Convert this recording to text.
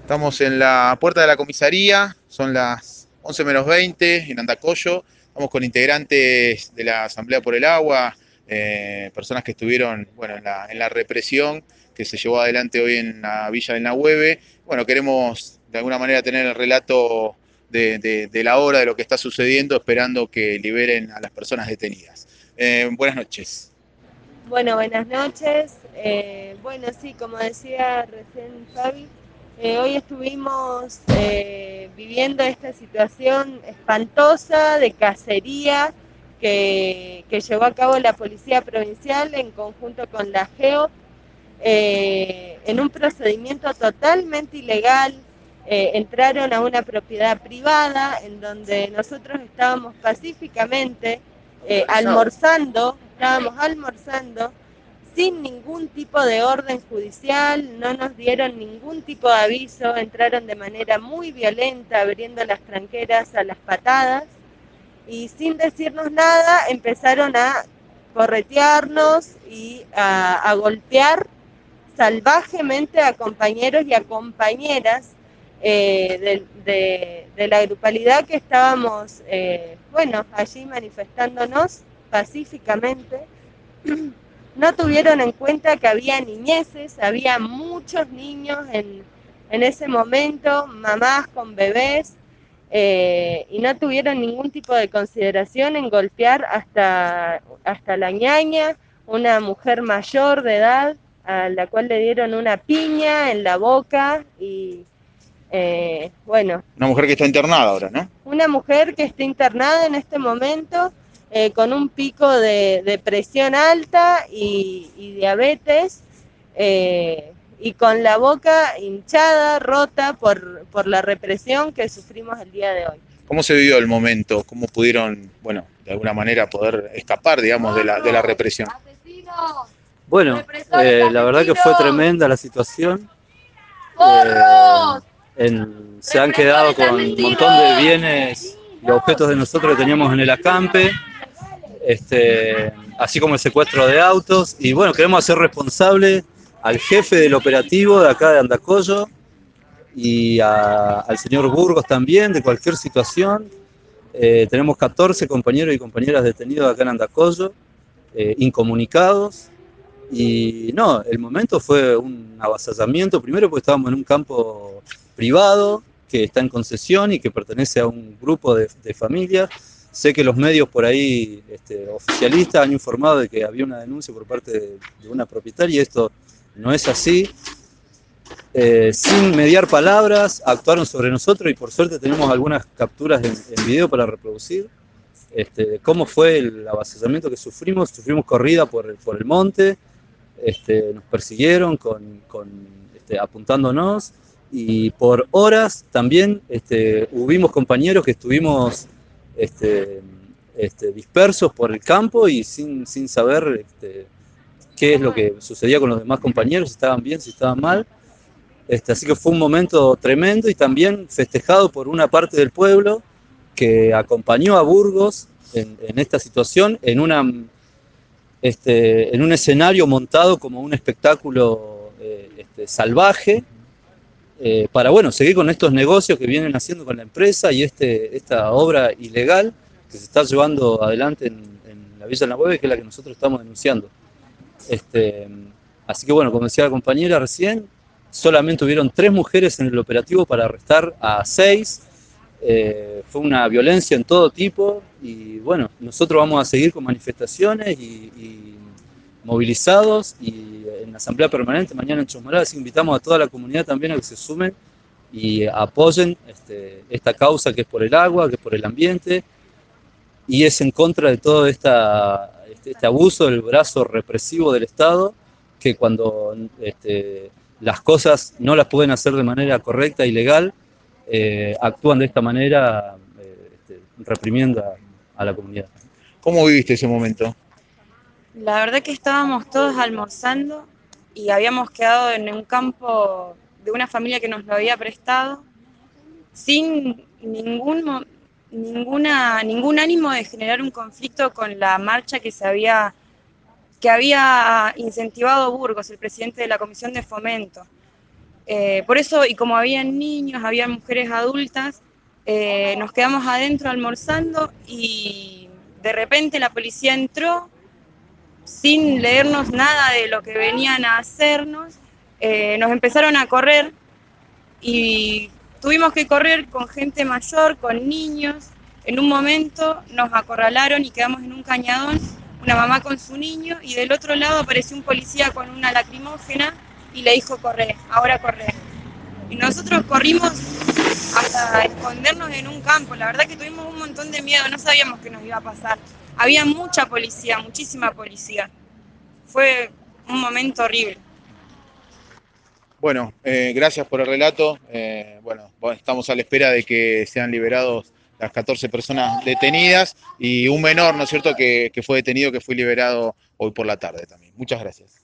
Estamos en la puerta de la comisaría, son las 11 menos 20 en Andacollo. Estamos con integrantes de la Asamblea por el Agua, personas que estuvieron bueno, en la represión que se llevó adelante hoy en la Villa del Nahueve. Bueno, queremos de alguna manera tener el relato de la hora, de lo que está sucediendo, esperando que liberen a las personas detenidas. Buenas noches. Bueno, buenas noches. Bueno, sí, como decía recién Fabi, hoy estuvimos viviendo esta situación espantosa de cacería que llevó a cabo la Policía Provincial en conjunto con la GEO en un procedimiento totalmente ilegal. Entraron a una propiedad privada en donde nosotros estábamos pacíficamente estábamos almorzando sin ningún tipo de orden judicial, no nos dieron ningún tipo de aviso, entraron de manera muy violenta, abriendo las tranqueras a las patadas y sin decirnos nada empezaron a corretearnos y a golpear salvajemente a compañeros y a compañeras de la grupalidad que estábamos, bueno, allí manifestándonos pacíficamente. No tuvieron en cuenta que había niñeces, había muchos niños en ese momento, mamás con bebés, y no tuvieron ningún tipo de consideración en golpear hasta la ñaña, una mujer mayor de edad, a la cual le dieron una piña en la boca y bueno. Una mujer que está internada ahora, ¿no? Una mujer que está internada en este momento con un pico de presión alta y diabetes y con la boca hinchada, rota por la represión que sufrimos el día de hoy. ¿Cómo se vivió el momento? ¿Cómo pudieron, bueno, de alguna manera poder escapar, digamos, de la represión? Bueno, la verdad que fue tremenda la situación. Se han quedado con un montón de bienes y objetos de nosotros que teníamos en el acampe, así como el secuestro de autos. Y bueno, queremos hacer responsable al jefe del operativo de acá de Andacollo y al señor Burgos también de cualquier situación. Tenemos 14 compañeros y compañeras detenidos acá en Andacollo, incomunicados. Y no, el momento fue un avasallamiento, primero porque estábamos en un campo privado que está en concesión y que pertenece a un grupo de familias. Sé que los medios por ahí oficialistas han informado de que había una denuncia por parte de una propietaria y esto no es así. Sin mediar palabras, actuaron sobre nosotros y por suerte tenemos algunas capturas en video para reproducir. Cómo fue el avasallamiento que sufrimos. Sufrimos corrida por el monte. Nos persiguieron apuntándonos y por horas también hubimos compañeros que estuvimos dispersos por el campo y sin saber qué es lo que sucedía con los demás compañeros, si estaban bien, si estaban mal. Así que fue un momento tremendo y también festejado por una parte del pueblo que acompañó a Burgos en esta situación, en un escenario montado como un espectáculo salvaje, para bueno, seguir con estos negocios que vienen haciendo con la empresa y esta obra ilegal que se está llevando adelante en la Villa del Nahueve, que es la que nosotros estamos denunciando. Así que bueno, como decía la compañera recién, solamente hubieron 3 mujeres en el operativo para arrestar a 6. Fue una violencia en todo tipo y bueno, nosotros vamos a seguir con manifestaciones y movilizados y en la asamblea permanente mañana en Chosmalal, así invitamos a toda la comunidad también a que se sumen y apoyen esta causa que es por el agua, que es por el ambiente y es en contra de todo este abuso del brazo represivo del Estado, que cuando las cosas no las pueden hacer de manera correcta y legal, actúan de esta manera, reprimiendo a la comunidad. ¿Cómo viviste ese momento? La verdad que estábamos todos almorzando y habíamos quedado en un campo de una familia que nos lo había prestado sin ningún ánimo de generar un conflicto con la marcha que había incentivado Burgos, el presidente de la Comisión de Fomento. Por eso, y como habían niños, había mujeres adultas, nos quedamos adentro almorzando y de repente la policía entró sin leernos nada de lo que venían a hacernos. Nos empezaron a correr y tuvimos que correr con gente mayor, con niños. En un momento nos acorralaron y quedamos en un cañadón, una mamá con su niño, y del otro lado apareció un policía con una lacrimógena y le dijo correr, ahora correr. Y nosotros corrimos hasta escondernos en un campo. La verdad que tuvimos un montón de miedo, no sabíamos qué nos iba a pasar. Había mucha policía, muchísima policía. Fue un momento horrible. Bueno, gracias por el relato. Bueno, estamos a la espera de que sean liberados las 14 personas detenidas y un menor, ¿no es cierto?, que fue detenido, que fue liberado hoy por la tarde también. Muchas gracias.